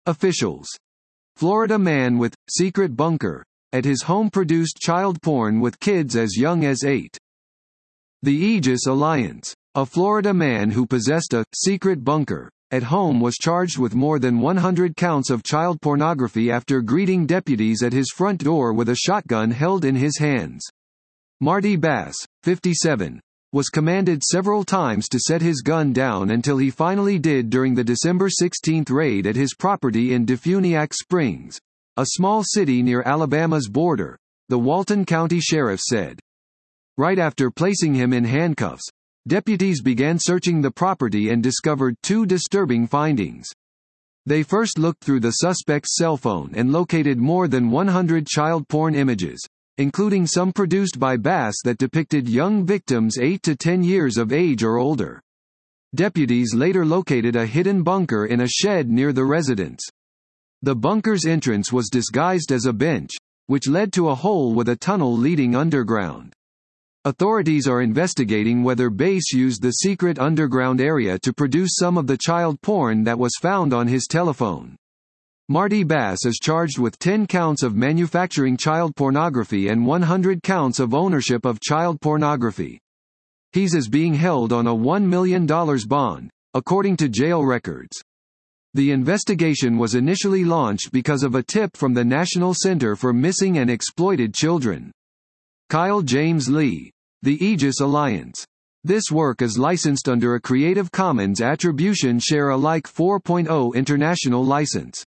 Officials. Florida man with secret bunker at his home produced child porn with kids as young as 8. The Aegis Alliance. A Florida man who possessed a secret bunker at home was charged with more than 100 counts of child pornography after greeting deputies at his front door with a shotgun held in his hands. Marty Bass, 57, was commanded several times to set his gun down until he finally did during the December 16 raid at his property in Defuniak Springs, a small city near Alabama's border, the Walton County Sheriff said. Right after placing him in handcuffs, deputies began searching the property and discovered 2 disturbing findings. They first looked through the suspect's cell phone and located more than 100 child porn images, including some produced by Bass that depicted young victims 8 to 10 years of age or older. Deputies later located a hidden bunker in a shed near the residence. The bunker's entrance was disguised as a bench, which led to a hole with a tunnel leading underground. Authorities are investigating whether Bass used the secret underground area to produce some of the child porn that was found on his telephone. Marty Bass is charged with 10 counts of manufacturing child pornography and 100 counts of ownership of child pornography. He is being held on a $1 million bond, according to jail records. The investigation was initially launched because of a tip from the National Center for Missing and Exploited Children. Kyle James Lee. The Aegis Alliance. This work is licensed under a Creative Commons Attribution Share Alike 4.0 international license.